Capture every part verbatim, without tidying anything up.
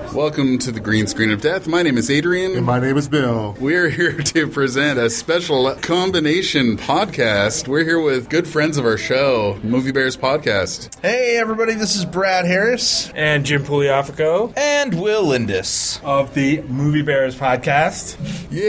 Welcome to the Green Screen of Death. My name is Adrian. And my name is Bill. We're here to present a special combination podcast. We're here with good friends of our show, Movie Bears Podcast. Hey, everybody, this is Brad Harris. And Jim Pugliafico. And Will Lindis. Of the Movie Bears Podcast.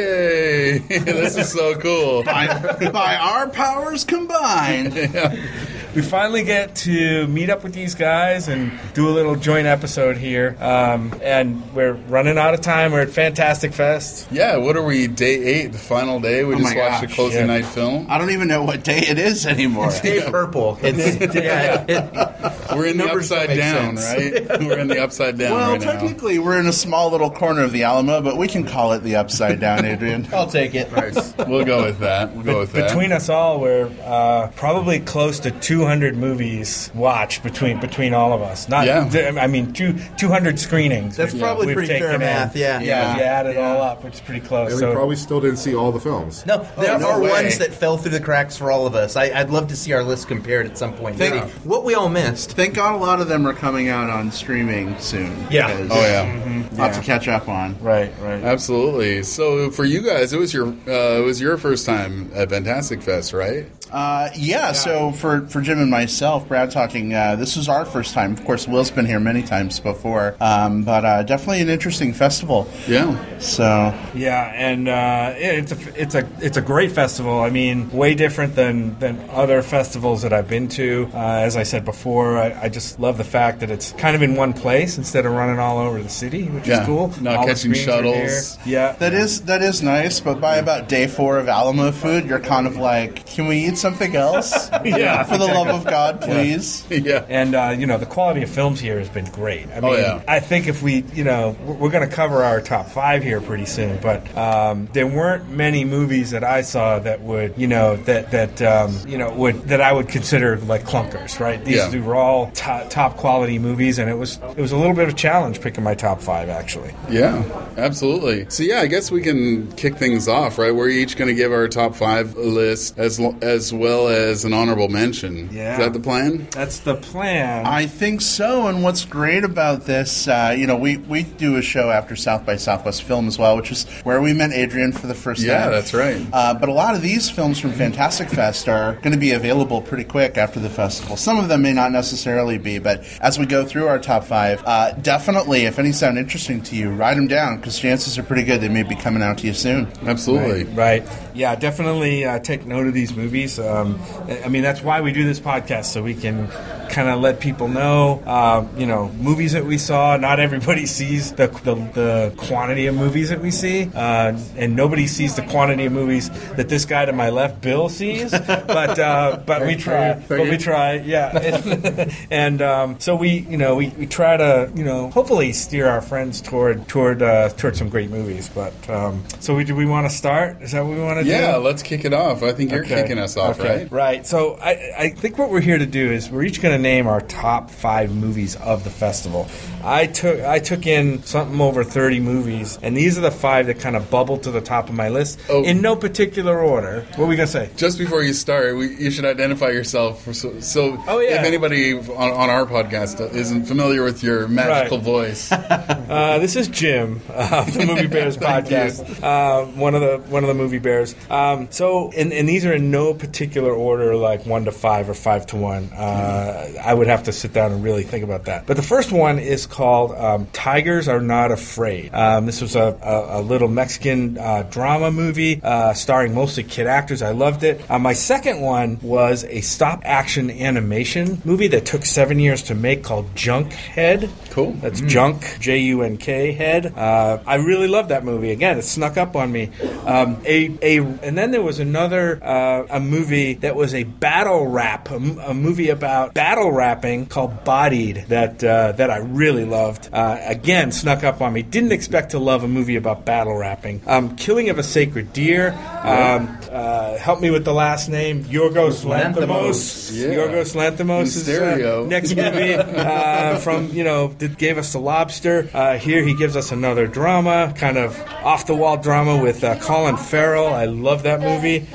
Yay! This is so cool. By, by our powers combined. Yeah. We finally get to meet up with these guys and do a little joint episode here. Um, and we're running out of time. We're at Fantastic Fest. Yeah, what are we, day eight, the final day? We Oh just my watched gosh, the closing yeah. night film. I don't even know what day it is anymore. It's Day Purple. It's, yeah, it, We're in the numbers don't upside make down, sense. right? We're in the upside down Well, right now. technically, we're in a small little corner of the Alamo, but we can call it the upside down, Adrian. I'll take it. Nice. We'll go with that. We'll go with that. Between us all, we're uh, probably close to two hundred movies watched between between all of us. Not, Yeah. I mean, two, two hundred screenings. That's we've- probably we've pretty taken fair in. math, yeah. Yeah, if you add it Yeah. all up, it's pretty close. And So we probably still didn't see all the films. No, there Oh, no are way. ones that fell through the cracks for all of us. I, I'd love to see our list compared at some point. Thank- See what we all missed. Thank God a lot of them are coming out on streaming soon. Yeah. because Oh, yeah. Lots to catch up on. right, right. Absolutely. So for you guys, it was your uh, it was your first time at Fantastic Fest, right? Uh, yeah, so for, for Jim and myself, Brad talking, uh, this was our first time. Of course, Will's been here many times before, um, but uh, definitely an interesting festival. Yeah. So, Yeah, and uh, it's a it's a it's a great festival. I mean, way different than, than other festivals that I've been to. Uh, as I said before, I, I just love the fact that it's kind of in one place instead of running all over the city, which Yeah. is cool. Not All the catching screens are shuttles. here. Yeah, that is that is nice, but by about day four of Alamo food, you're kind of like, can we eat something else? Yeah, For the love of God, please. Yeah. And, uh, you know, the quality of films here has been great. I mean, Oh, yeah. I think if we, you know, we're, we're going to cover our top five here pretty soon, but um, there weren't many movies that I saw that would, you know, that, that um, you know, would that I would consider like clunkers, right? These Yeah. were all top, top quality movies, and it was it was a little bit of a challenge picking my top five, actually. Yeah, absolutely. So yeah, I guess we can kick things off, right? We're each going to give our top five list as lo- as well as an honorable mention. Yeah. Is that the plan? That's the plan. I think so, and what's great about this, uh, you know, we, we do a show after South by Southwest Film as well, which is where we met Adrian for the first Yeah, time. that's right. Uh, but a lot of these films from Fantastic Fest are going to be available pretty quick after the festival. Some of them may not necessarily be, but as we go through our top five, uh, definitely, if any sound interesting to you, write them down, because chances are pretty good they may be coming out to you soon. Absolutely. Right. Yeah, definitely uh, take note of these movies. Um, I mean, that's why we do this podcast, so we can kind of let people know, uh, you know, movies that we saw. Not everybody sees the the, the quantity of movies that we see, uh, and nobody sees the quantity of movies that this guy to my left, Bill, sees. But uh, but we try. But we try. Yeah. And um, so we, you know, we, we try to, you know, hopefully steer our friends toward toward uh, toward some great movies. But um, so we do we want to start? Is that what we want to do? Yeah, let's kick it off. I think you're Okay. kicking us off, Okay. right? Right. So I, I think what we're here to do is we're each going to name our top five movies of the festival. I took I took in something over thirty movies, and these are the five that kind of bubbled to the top of my list Oh. in no particular order. What were we going to say? Just before you start, we, you should identify yourself. For, so, so Oh, yeah. if anybody on, on our podcast isn't familiar with your magical Right. voice, Uh, this is Jim uh, of the Movie Bears Thank podcast. Uh, one of the one of the movie bears. Um, so, and, and these are in no particular order, like one to five or five to one. Uh, I would have to sit down and really think about that. But the first one is called um, "Tigers Are Not Afraid." Um, this was a, a, a little Mexican uh, drama movie uh, starring mostly kid actors. I loved it. Uh, my second one was a stop action animation movie that took seven years to make called Junkhead. Cool. That's Junk, J U N K, Head. Uh, I really loved that movie. Again, it snuck up on me. Um, a, a, and then there was another uh, a movie that was a battle rap, a, m- a movie about battle rapping called Bodied that uh, that I really loved. Uh, again, snuck up on me. Didn't expect to love a movie about battle rapping. Um, Killing of a Sacred Deer. Um, uh, help me with the last name. Yorgos Lanthimos. Yeah. Yorgos Lanthimos is uh, Mysterio. next movie uh, from, you know, that gave us The Lobster. Uh, here he gives us another drama, kind of off-the-wall drama with uh, Colin Farrell. I love that movie.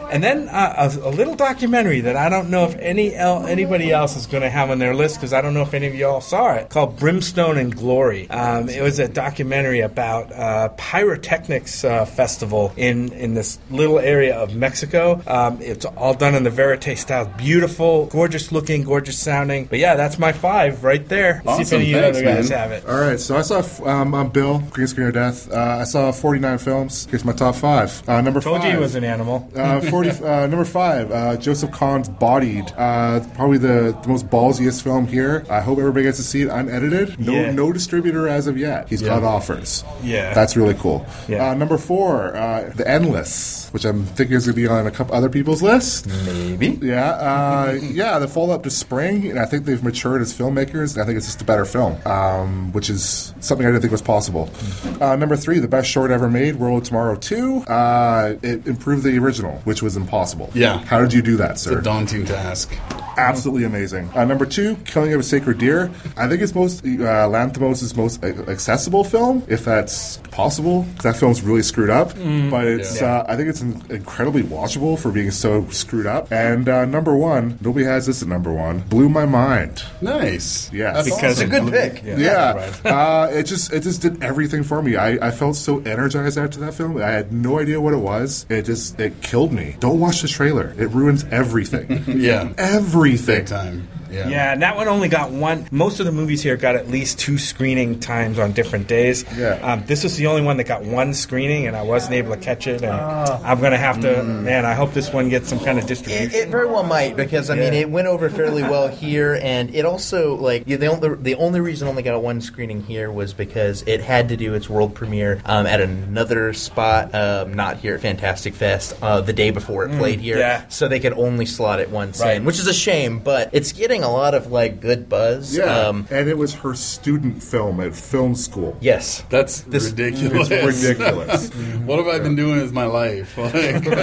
And then uh, a, a little documentary that I don't know if any el- anybody else is going to have on their list because I don't know if any of y'all saw it, called Brimstone and Glory. Um, it was a documentary about uh, pyrotechnics uh, festival in, in this little area of Mexico. Um, it's all done in the verite style. Beautiful, gorgeous looking, gorgeous sounding. But yeah, that's my five right there. Awesome. See if any of you Thanks, other guys man. have it. All right, so I saw, um, I'm Bill, Green Screen or Death. Uh, I saw forty-nine films. Here's my top five. Uh, number Told five. you he was an animal. Uh, forty, uh, number five, uh, Joseph Kahn's Bodied. Uh, probably the, the most ballsiest film here. I hope everybody gets to see it unedited. No, Yeah. no distributor as of yet. He's got offers. Yeah. That's really cool. Yeah. Uh, number four, uh, The Endless, which I'm thinking is going to be on a couple other people's lists. Maybe. Yeah, uh, yeah. The follow up to Spring, and I think they've matured as filmmakers. And I think it's just a better film, um, which is something I didn't think was possible. Uh, number three, the best short ever made, World of Tomorrow two. Uh, it improved the original, which was impossible. Yeah. How did you do that, It's sir? a daunting task. Absolutely amazing. Uh, number two, Killing of a Sacred Deer. I think it's most uh, Lanthimos' most uh, accessible film, if that's possible. 'Cause that film's really screwed up, but it's Yeah. uh, I think it's in- incredibly watchable for being so screwed up. And uh, number one, nobody has this at number one. Blew my mind. Nice. Yes. That's Because awesome. It's a good pick. Yeah, uh, it just it just did everything for me. I, I felt so energized after that film. I had no idea what it was. It just it killed me. Don't watch the trailer. It ruins everything. Yeah. Everything. Big time. Yeah. Yeah, and that one only got one. Most of the movies here got at least two screening times on different days. Yeah. Um, this was the only one that got one screening, and I wasn't able to catch it. And I'm going to have to, man, I hope this one gets some kind of distribution. It, it very well might because I mean Yeah. it went over fairly well here, and it also like yeah, the only the only reason it only got one screening here was because it had to do its world premiere um, at another spot, um, not here at Fantastic Fest, uh, the day before it played here. yeah. So they could only slot it once Right. in, which is a shame, but it's getting a lot of like good buzz. Yeah, Um, and it was her student film at film school. yes. That's This- ridiculous. It's ridiculous. What have I been doing with my life? Like,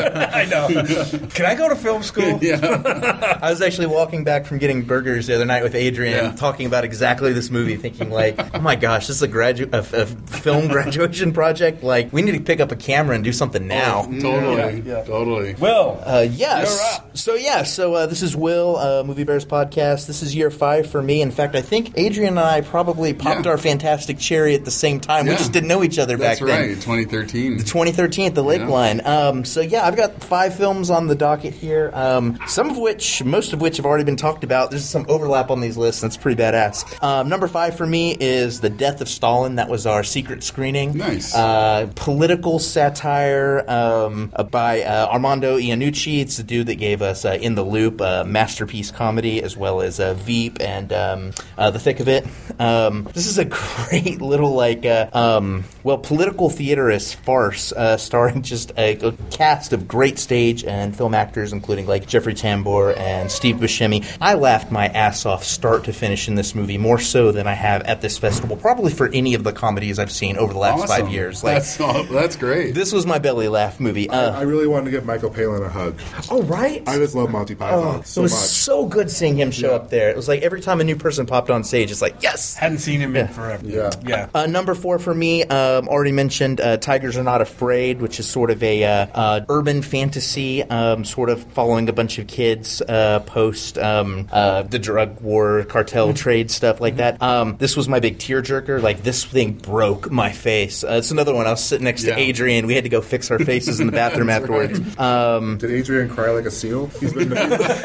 I know. Can I go to film school? yeah. I was actually walking back from getting burgers the other night with Adrian, Yeah. talking about exactly this movie, thinking like, "Oh my gosh, this is a gradu- a, a film graduation project. Like, we need to pick up a camera and do something now." Totally. Totally. Will. Uh, yes. You're up. So yeah. So uh, this is Will, uh, Movie Bears podcast. This is year five for me. In fact, I think Adrian and I probably popped Yeah. our Fantastic Cherry at the same time. We Yeah. just didn't know each other That's back then. right. twenty thirteen. twenty thirteen at the Lake Yeah. Line. Um, so yeah, I've got five films on the docket here. Um, some of which, most of which, have already been talked about. There's some overlap on these lists. That's pretty badass. Um, number five for me is The Death of Stalin. That was our secret screening. Nice. Uh, political satire um, uh, by uh, Armando Iannucci. It's the dude that gave us uh, In the Loop, a masterpiece comedy, as well as uh, Veep and um, uh, The Thick of It. Um, this is a great little like uh, um, well political theaterist farce uh, starring just a, a cast of great stage and film actors, including like Jeffrey Tambor and Steve Buscemi. I laughed my ass off start to finish in this movie, more so than I have at this festival, probably for any of the comedies I've seen over the last Awesome. five years. Like that's all, that's great. this was my belly laugh movie. Uh, I really wanted to give Michael Palin a hug. oh right. I just love Monty Python Oh, so it was much. so good seeing him show up there. It was like every time a new person popped on stage, it's like, yes! Hadn't seen him in forever. Yeah. Yeah. Uh, number four for me, um, already mentioned uh, Tigers Are Not Afraid, which is sort of a uh, uh, urban fantasy, um, sort of following a bunch of kids uh, post um, uh, the drug war, cartel trade, stuff like that. Um, this was my big tearjerker. Like, this thing broke my face. Uh, it's another one. I was sitting next Yeah. to Adrian. We had to go fix our faces in the bathroom afterwards. Um, Did Adrian cry like a seal? He's been,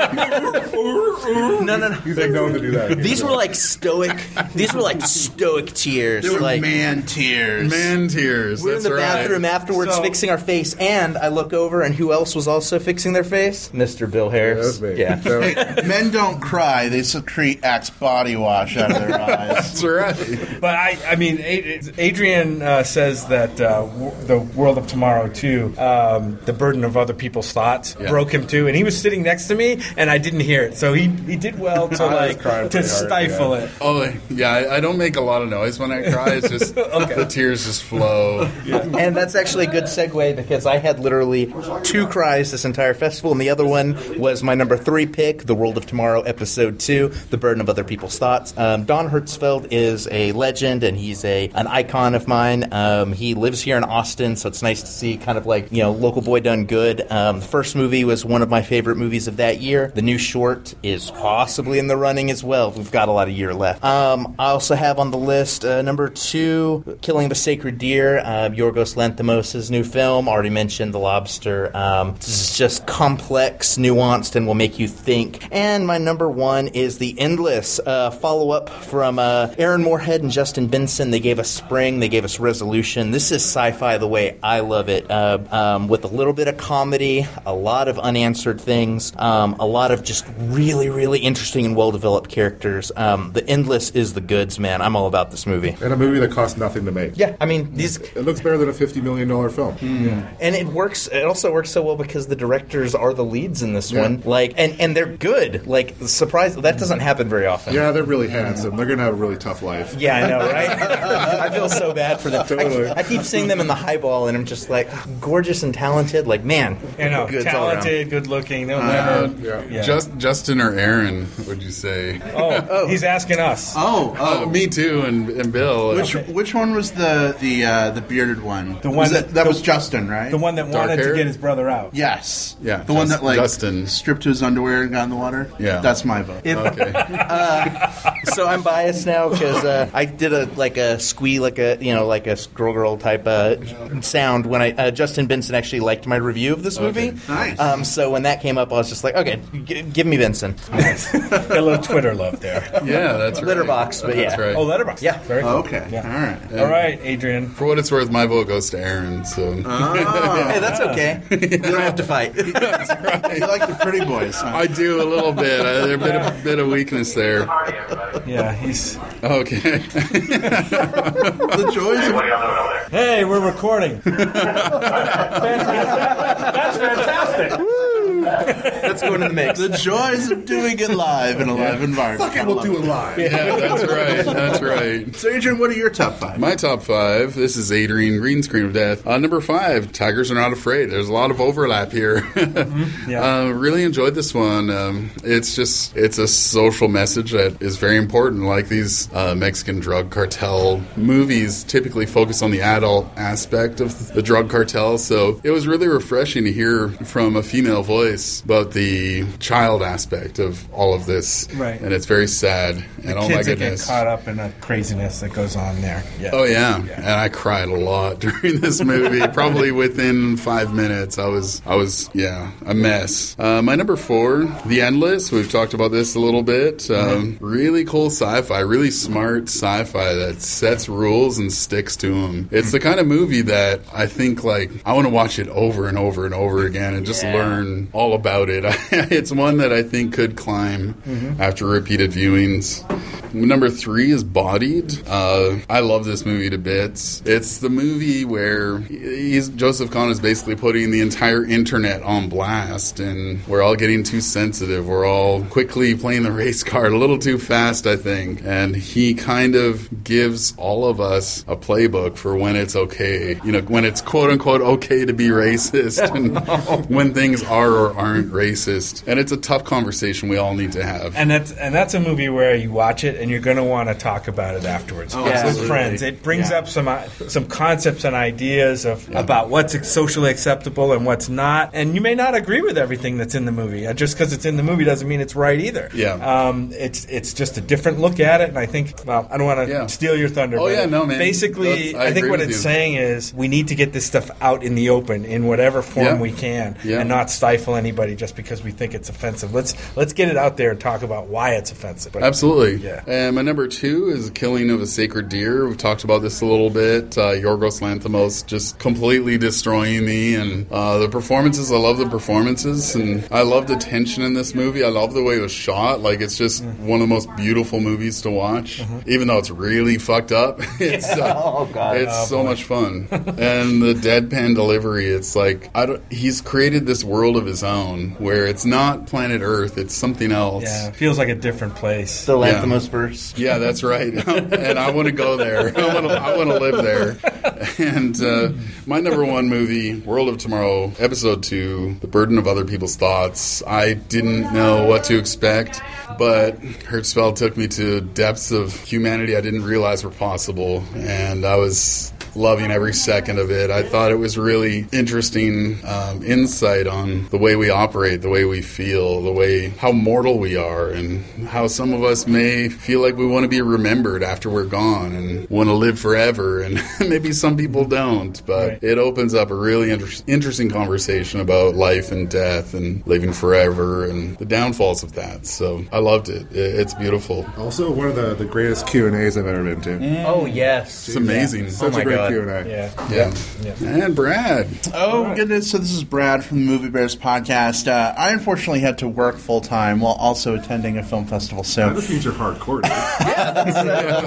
no, no, no. he's been known to do that. These were like stoic. These were like stoic tears. They were like man tears. Man tears. we're in That's the right. bathroom afterwards So- fixing our face, and I look over, and who else was also fixing their face? Mister Bill Harris. That was me. Yeah. So, Hey, men don't cry. They secrete Axe body wash out of their eyes. That's right. But I, I mean, Ad- Adrian uh, says that uh, w- the World of Tomorrow too, um, the burden of other people's thoughts Yeah. broke him too, and he was sitting next to me, and I didn't hear it. So he, he did well to I was like crying to pretty hard, stifle yeah. it. Oh yeah, I, I don't make a lot of noise when I cry. It's just the tears just flow. And that's actually a good segue because I had literally two cries this entire festival, and the other one was my number three pick, The World of Tomorrow, Episode two, The Burden of Other People's Thoughts. Um, Don Hertzfeld is a legend, and he's a an icon of mine. Um, he lives here in Austin, so it's nice to see kind of like, you know, local boy done good. Um, the first movie was one of my favorite movies of that year. The new short is possibly in the running as well. We've got a lot of year left. Um, I also have on the list uh, number two, Killing of a Sacred Deer, uh, Yorgos Lanthimos' new film. Already mentioned The Lobster. Um, this is just complex, nuanced, and will make you think. And my number one is The Endless, uh, follow-up from uh, Aaron Moorhead and Justin Benson. They gave us Spring. They gave us Resolution. This is sci-fi the way I love it, uh, um, with a little bit of comedy, a lot of unanswered things, um, a lot of just really, really interesting and well-developed characters. Um, the Endless is the goods, man. I'm all about this movie. And a movie that cost nothing to make. Yeah, I mean, these... It looks better than a fifty million dollars film. Mm. And it works. It also works so well because the directors are the leads in this Yeah. one. Like, and, and they're good. Like, surprise, that doesn't happen very often. Yeah, they're really handsome. They're going to have a really tough life. Yeah, I know, right? I feel so bad for them. Totally. I, I keep seeing them in the highball, and I'm just like, gorgeous and talented. Like, man, You know, goods all around. talented, good looking. They'll Uh, never. yeah. Yeah. Just Justin or Aaron, would you say? oh, he's asking us. Oh, Uh, oh. me too, and, and Bill. Which which one was the the uh, the bearded one? The one was that- that, that the- was Justin, right? The one that Dark wanted hair? to get his brother out. Yes. Yeah, The one Just- that like Justin. stripped to his underwear and got in the water. Yeah. That's my vote. Okay. So I'm biased now because uh, I did a like a squee, like a you know like a girl girl type uh, sound when I uh, Justin Benson actually liked my review of this movie. Okay. Nice. Um, so when that came up, I was just like, okay, g- give me Benson. Got a little Twitter love there. Yeah, that's right. Letterboxd, but That's yeah. right. Oh, Letterboxd. Yeah. Very cool. Okay. Yeah. All right. All right, Adrian. For what it's worth, my vote goes to Aaron. So Hey, that's okay. You don't have to fight. You like the pretty boys, huh? I do a little bit. I, there's a bit of, bit of weakness there. Yeah, he's. Okay. The joys of Hey, we're recording. Fantastic. That's fantastic. Let's go into the mix. the joys of doing it live in a live environment. Fuck it, we'll do it live. Yeah, that's right. That's right. So, Adrian, what are your top five? My top five. This is Adrian Green Screen of Death. Uh, number five, Tigers Are Not Afraid. There's a lot of overlap here. Yeah. uh, really enjoyed this one. Um, it's just it's a social message that is very important. Like these uh, Mexican drug cartel movies typically focus on the adult aspect of the drug cartel. So it was really refreshing to hear from a female voice about the child aspect of all of this. Right. And it's very sad. And oh my Kids that get goodness. caught up in the craziness that goes on there. Yeah. Oh yeah. and I cried a lot during this movie. Probably within five minutes, I was, I was, yeah, a mess. Uh, my number four, The Endless. We've talked about this a little bit. Um, really cool sci-fi, really smart sci-fi that sets rules and sticks to them. It's the kind of movie that I think, like, I want to watch it over and over and over again and just learn all about it. It's one that I think could climb mm-hmm. after repeated viewings. Number three is Bodied. Uh, I love this movie to bits. It's the movie where he's, Joseph Kahn is basically putting the entire internet on blast, and we're all getting too sensitive. We're all quickly playing the race card a little too fast, I think. And he kind of gives all of us a playbook for when it's okay. You know, when it's quote-unquote okay to be racist, and when things are or aren't racist. And it's a tough conversation we all need to have. And that's and that's a movie where you watch it and you're going to want to talk about it afterwards Oh, with absolutely. friends. It brings Yeah. up some uh, some concepts and ideas of about what's socially acceptable and what's not. And you may not agree with everything that's in the movie. Uh, just because it's in the movie doesn't mean it's right either. Yeah. Um, it's it's just a different look at it. And I think, well, I don't want to Yeah. steal your thunder. Oh, but yeah, no, man. Basically, That's- I I, think agree what with it's you. saying is we need to get this stuff out in the open in whatever form Yeah. we can, Yeah. and not stifle anybody just because we think it's offensive. Let's let's get it out there and talk about why it's offensive. But, Absolutely. Yeah. And my number two is Killing of a Sacred Deer. We've talked about this a little bit. Uh, Yorgos Lanthimos just completely destroying me. And uh, the performances, I love the performances. And I love the tension in this movie. I love the way it was shot. Like, it's just one of the most beautiful movies to watch. Uh-huh. Even though it's really fucked up. It's, uh, oh, God. it's oh, so much fun. And the deadpan delivery, it's like, I don't, he's created this world of his own where it's not planet Earth, it's something else. Yeah, it feels like a different place. The Lanthimos verse. Yeah, that's right. And I want to go there. I want to, I want to live there. And uh, my number one movie, World of Tomorrow, Episode two, The Burden of Other People's Thoughts. I didn't know what to expect, but Hertzfeld took me to depths of humanity I didn't realize were possible, and I was loving every second of it. I thought it was really interesting um, insight on the way we operate, the way we feel, the way how mortal we are, and how some of us may feel like we want to be remembered after we're gone and want to live forever, and maybe some people don't, but right. It opens up a really inter- interesting conversation about life and death and living forever and the downfalls of that. So I loved it. It's beautiful. Also, one of the, the greatest Q and A's I've ever been to. Mm. Oh, yes. It's amazing. Yeah. Such oh a great God. Q and A. Yeah. Yeah. yeah. And Brad. Oh, right. Goodness. So this is Brad from the Movie Bears podcast. Uh, I unfortunately had to work full-time while also attending a film festival. So this means you're hardcore, dude. Yeah, that's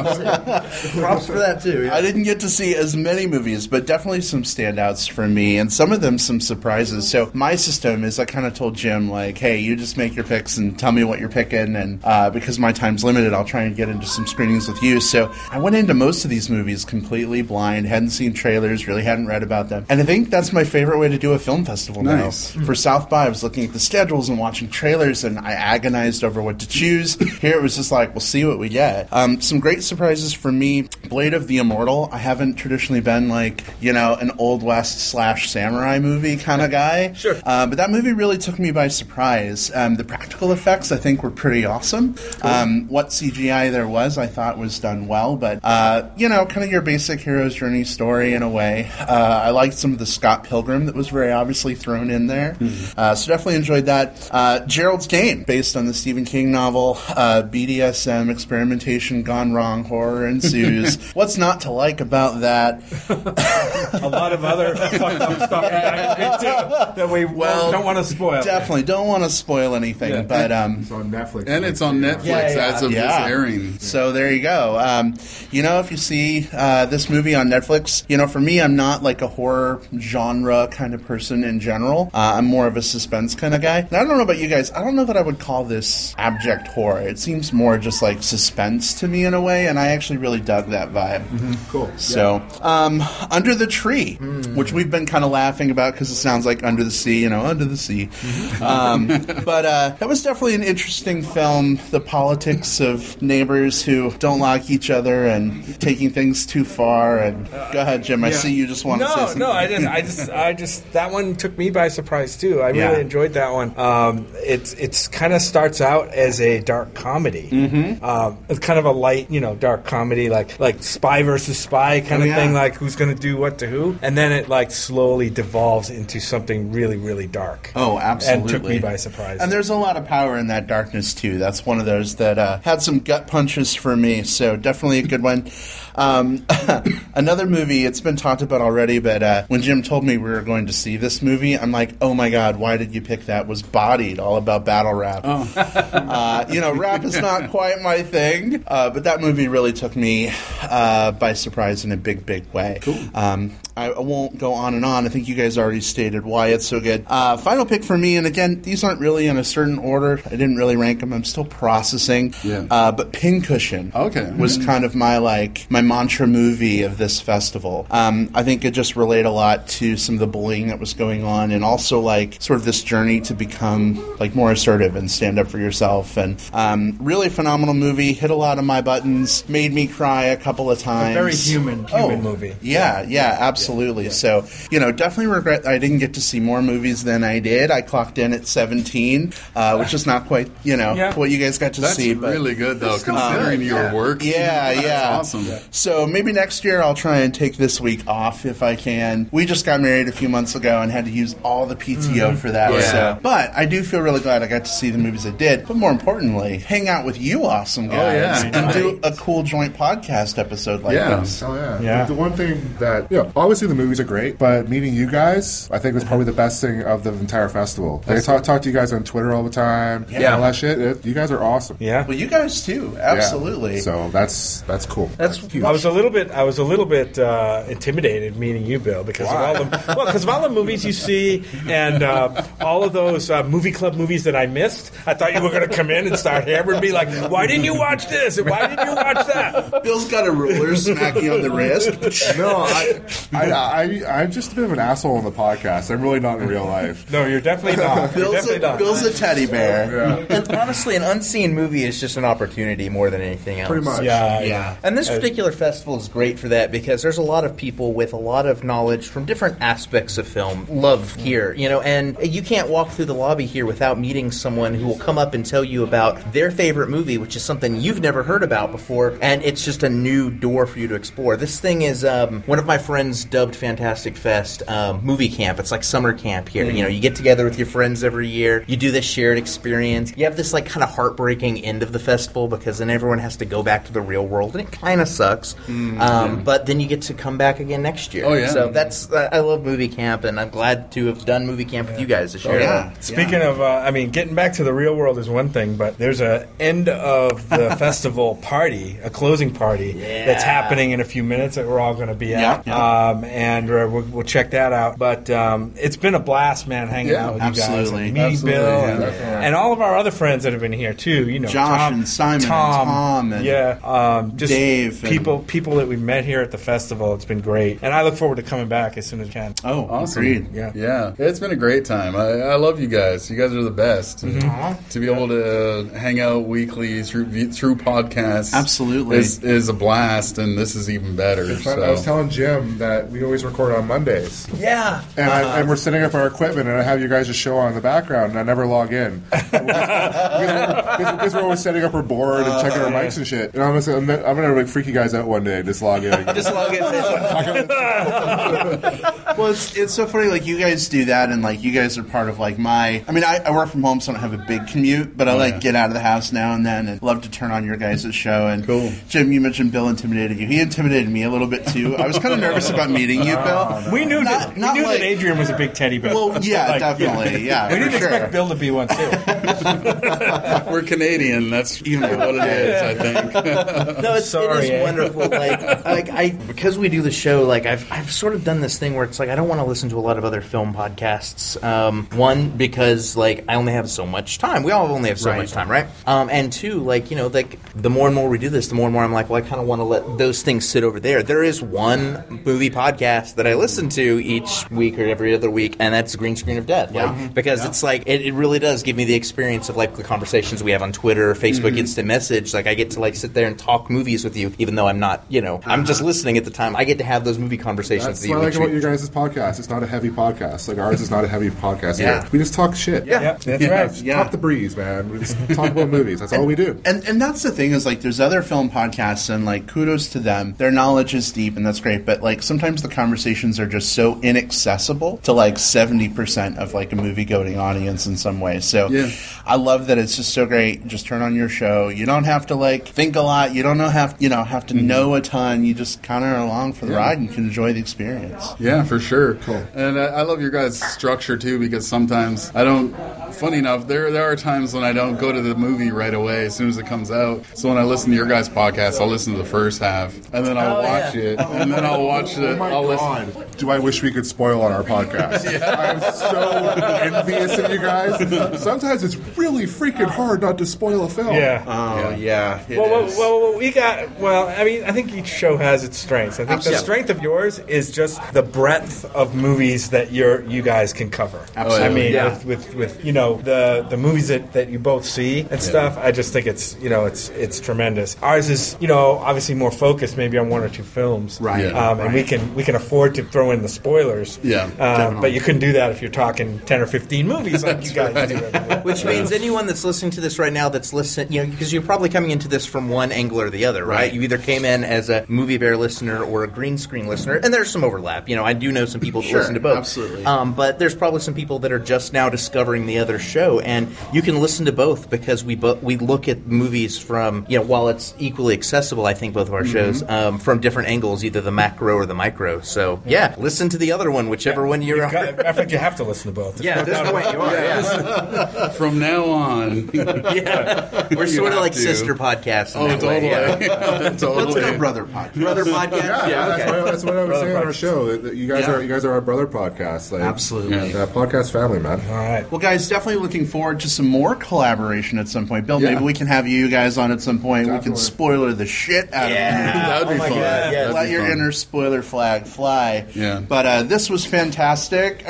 uh, props for that, too. Yeah. I didn't get to see as many movies, but definitely some standouts for me, and some of them some surprises. So my system is I kind of told Jim, like, hey, you just make your picks and tell me what you're picking, and uh, because my time's limited, I'll try and get into some screenings with you. So I went into most of these movies completely blind, hadn't seen trailers, really hadn't read about them. And I think that's my favorite way to do a film festival nice. now. For South by, I was looking at the schedules and watching trailers, and I agonized over what to choose. Here it was just like, we'll see what we get. Um, some great surprises for me. Blade of the Immortal. I haven't traditionally been like, you know, an Old West slash samurai movie kind of guy. Sure. Uh, but that movie really took me by surprise. Um, the practical effects, I think, were pretty awesome. Cool. Um, what C G I there was, I thought was done well. But, uh, you know, kind of your basic hero's journey story in a way. Uh, I liked some of the Scott Pilgrim that was very obviously thrown in there. Mm-hmm. Uh, so definitely enjoyed that. Uh, Gerald's Game, based on the Stephen King novel. Uh, B D S M, experimentation gone wrong, horror ensues. What's not to like about that? A lot of other fucked up stuff that, that we well, don't want to spoil. Definitely don't want to spoil anything. Yeah. But um, it's on Netflix. And it's on Netflix yeah, yeah, as of yeah. this airing. So there you go. Um, you know, if you see uh, this movie on Netflix, you know, for me, I'm not like a horror genre kind of person in general. Uh, I'm more of a suspense kind of guy. And I don't know about you guys. I don't know that I would call this abject horror. It seems more just like suspense to me in a way, and I actually really dug that vibe. Mm-hmm. Cool. So, yeah. um, Under the Tree, mm. which we've been kind of laughing about because it sounds like Under the Sea, you know, Under the Sea. Mm-hmm. Um, but uh, that was definitely an interesting film. The politics of neighbors who don't like each other and taking things too far. And uh, go ahead, Jim. I yeah. see you just want no, to say something. No, I just, I just, I just, that one took me by surprise too. I yeah. really enjoyed that one. Um, it's, it's kind of starts out as a dark comedy. Mm-hmm. Um, it's kind of a light, you know, dark comedy, like like Spy versus Spy kind oh, of yeah. thing, like who's going to do what to who, and then it like slowly devolves into something really, really dark. Oh, absolutely. And took me by surprise. And there's a lot of power in that darkness too. That's one of those that uh, had some gut punches for me. So definitely a good one. Um, another movie, it's been talked about already, but uh, when Jim told me we were going to see this movie, I'm like, oh my God, why did you pick that? Was Bodied, all about battle rap. Oh. uh, you know, rap is not quite my thing, uh, but that movie really took me uh, by surprise in a big, big way. Cool. Um, I won't go on and on. I think you guys already stated why it's so good. Uh, final pick for me, and again, these aren't really in a certain order. I didn't really rank them. I'm still processing. Yeah. Uh, but Pincushion okay. was mm-hmm. kind of my, like, my mantra movie of this festival. Um, I think it just relayed a lot to some of the bullying that was going on, and also, like, sort of this journey to become, like, more assertive and stand up for yourself. And um, really phenomenal movie. Hit a lot of my buttons. Made me cry a couple of times. A very human, human oh, movie. Yeah, yeah, absolutely. absolutely. So, you know, definitely regret I didn't get to see more movies than I did. I clocked in at seventeen, uh, which is not quite, you know, Yeah. what you guys got to That's see. But really good, though, considering your work. yeah, That's yeah. awesome. So maybe next year I'll try and take this week off if I can. We just got married a few months ago and had to use all the P T O for that. Yeah. So, but I do feel really glad I got to see the movies I did. But more importantly, hang out with you awesome guys yeah. and do a cool joint podcast episode like Yeah. this. Oh yeah. Yeah. The one thing that you know, obviously the movies are great, but meeting you guys, I think was probably the best thing of the entire festival. Like, I talk, talk to you guys on Twitter all the time. Yeah. all that shit. It, you guys are awesome. Yeah. Well, you guys too, absolutely. Yeah. So that's that's cool. That's huge. I was a little bit. I was a little bit uh, intimidated meeting you, Bill, because of all the well, because of all the movies you see and uh, all of those uh, movie club movies that I missed. I thought you were going to come in and start hammering me like, "Why didn't you watch this? And why didn't you watch that?" Bill's got a ruler smacking on the wrist. No, I, I, I, I'm just a bit of an asshole on the podcast. I'm really not in real life. No, you're definitely not. You're Bill's definitely a, not. Bill's a teddy bear. and honestly, an unseen movie is just an opportunity more than anything else. Pretty much. Yeah, Yeah. And this particular festival is great for that because there's a lot of people with a lot of knowledge from different aspects of film love here, you know, and you can't walk through the lobby here without meeting someone who will come up and tell you about their favorite movie, which is something you've never heard about before, and it's just a new door for you to explore. This thing is um, one of my friends dubbed Fantastic Fest um, movie camp. It's like summer camp here. You know, you get together with your friends every year, you do this shared experience. You have this like kind of heartbreaking end of the festival because then everyone has to go back to the real world, and it kind of sucks. Mm-hmm. Um, but then you get to come back again next year. Oh, yeah. So that's uh, I love movie camp, and I'm glad to have done movie camp with you guys this year. Yeah. Speaking of, uh, I mean, getting back to the real world is one thing, but there's a end of the festival party, a closing party Yeah. that's happening in a few minutes that we're all going to be at, Yeah, yeah. Um, and uh, we'll, we'll check that out. But um, it's been a blast, man, hanging Yeah, out with you guys, absolutely. and meeting Absolutely, Bill, yeah, and, definitely. and all of our other friends that have been here too. You know, Josh Tom, and Simon and Tom, Tom and yeah, um, just Dave and- people, people that we've met here at the festival. It's been great, and I look forward to coming back as soon as I can. Oh, Awesome. agreed. Yeah. Yeah. It's been a great time. I, I love you guys. You guys are the best. To be able to hang out weekly through through podcasts Absolutely. is, is a blast, and this is even better. So. I was telling Jim that we always record on Mondays. Yeah. And, I, and we're setting up our equipment, and I have you guys just show on in the background, and I never log in. Because we're always setting up our board and checking our mics and shit. And I'm going to I'm gonna, I'm gonna like, freak you guys out one day and just log in. Just log in. Well, it's it's so funny. Like you guys do that, and like you guys are part of like my. I mean, I, I work from home, so I don't have a big commute, but I like yeah. get out of the house now and then, and love to turn on your guys' show. And Cool. Jim, you mentioned Bill intimidated you. He intimidated me a little bit too. I was kind of nervous about meeting you, Bill. We knew Not- that we not knew like- that Adrian was a big teddy bear. Well, yeah, Like, definitely, yeah. we for didn't sure. expect Bill to be one too. We're Canadian. That's you know what it is. I think. No, it's, Sorry, it is eh? wonderful. Like, like I because we do the show. Like, I've I've sort of done this thing where it's like I don't want to listen to a lot of other film podcasts. Um, one because like I only have so much time. We all only have so Right. much time, right? Um, and two, like you know, like the more and more we do this, the more and more I'm like, well, I kind of want to let those things sit over there. There is one movie podcast that I listen to each week or every other week, and that's Green Screen of Death. Like, Yeah. because it's like it, it really does give me the experience of like the conversations we have on Twitter, Facebook, Instant Message. Like I get to like sit there and talk movies with you, even though I'm not, you know, I'm just listening at the time. I get to have those movie conversations That's with what you. I like each about week. your guys' podcast. It's not a heavy podcast. Like ours is not a heavy podcast Yeah. here. We just talk shit. Yeah, that's Yeah. right. Yeah. Talk the breeze, man. We just talk about movies. That's all we do. And and that's the thing is like there's other film podcasts and like kudos to them. Their knowledge is deep and that's great, but like sometimes the conversations are just so inaccessible to like seventy percent of like a movie going audience in some way. So Yeah. I love that it's just so great. Just turn on your show. You don't have to like think a lot. You don't know have you know have to know a ton. You just kind of are along for the Yeah. ride and can enjoy the experience. Yeah, for sure. Cool. And I, I love your guys' structure too because sometimes I don't. Funny enough, there there are times when I don't go to the movie right away as soon as it comes out. So when I listen to your guys' podcast, I'll listen to the first half and then I'll Oh, watch yeah. it and then I'll watch it. Oh my I'll god! listen. Do I wish we could spoil on our podcast? I'm so envious of you guys. Sometimes it's really freaking hard not to spoil a film. Yeah. Oh yeah. it Well, well, is. well, we got. Well, I mean, I think each show has its strengths. I think the Absolutely. strength of yours is just the breadth of movies that you're you guys can cover. Absolutely. I mean, Yeah. with, with with you know the the movies that, that you both see and stuff. I just think it's you know it's it's tremendous. Ours is you know obviously more focused maybe on one or two films, Right. Yeah. Um, and we can can we can afford to throw in the spoilers. Yeah, uh, but you couldn't do that if you're talking ten or fifteen movies like you guys right. do. Every week. Which means anyone that's listening to this right now that's listening, you know, because you're probably coming into this from one angle or the other, right? Right. You either came in as a Movie Bear listener or a Green Screen listener, and there's some overlap. You know, I do know some people that Sure, listen to both. absolutely. Um, but there's probably some people that are just now discovering the other show, and you can listen to both because we bo- we look at movies from, you know, while it's equally accessible, I think both of our Mm-hmm. shows, um, from different angles, either the macro or the micro. So, yeah, listen to the other one, whichever one you're You've got, I think you have to listen to both. Yeah, at this point you are. Yeah. From now on, Yeah. We're You sort of have like to. sister podcasts. In oh, that totally, way, yeah. Let's totally. go, brother podcast. Brother podcast. Yeah, Yeah, that's, okay. what, that's what I was Brother saying on our podcast. show. that- that You guys Yeah. are you guys are our brother podcast. Like, Absolutely. yeah, podcast family, man. All right. Well, guys, definitely looking forward to some more collaboration at some point. Bill, Yeah. maybe we can have you guys on at some point. We can Definitely. spoiler the shit out Yeah. of it. That would be Oh my fun. God, yeah. That'd Let be your fun. inner spoiler flag fly. Yeah. But uh, this was fantastic.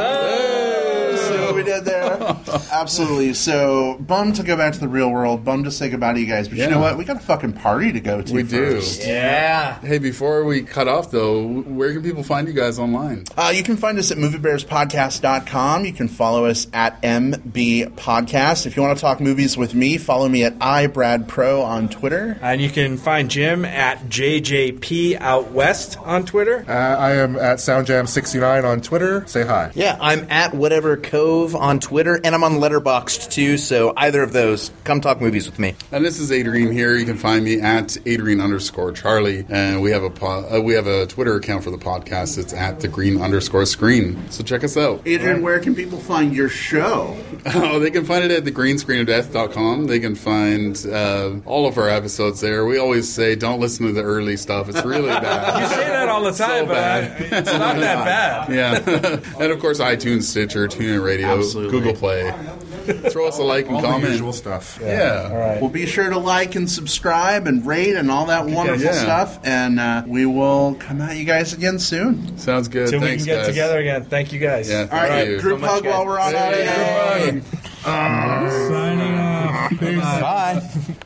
Oh, see what we did there? Absolutely. So, bummed to go back to the real world. Bummed to say goodbye to you guys. But you Yeah. know what? We got a fucking party to go to We do. first. Yeah. Hey, before we cut off, though, where can people find you guys online? Uh, you can find us at movie bears podcast dot com. You can follow us at M B Podcast. If you want to talk movies with me, follow me at iBradPro on Twitter. And you can find Jim at J J P Out West on Twitter. Uh, I am at SoundJam sixty-nine on Twitter. Say hi. Yeah, I'm at Whatever Cove on Twitter, and I'm on Letterboxd too, so either of those, come talk movies with me. And this is Adrian here. You can find me at Adrian underscore Charlie, and we have a po- uh, we have a Twitter account for the podcast. It's at the Green underscore Screen. So check us out. Adrian, where can people find your show? Oh, they can find it at the green screen of death dot com. They can find uh, all of our episodes there. We always say don't listen to the early stuff. It's really bad. You say that all the time, So but I, bad. it's not that bad. Yeah. And of course, iTunes, Stitcher, TuneIn Radio, Absolutely. Google Play. Throw us a like and All the comment. usual stuff. Yeah. All right. Well, be sure to like and subscribe and rate and all that wonderful Yeah. stuff. And uh, we will come at you guys again soon. Sounds good. Till we Thanks, can get guys. together again. Thank you guys. Yeah. All Thank right, you. group so much, hug guys. while we're on Hey, audio. everybody. Signing off. Bye.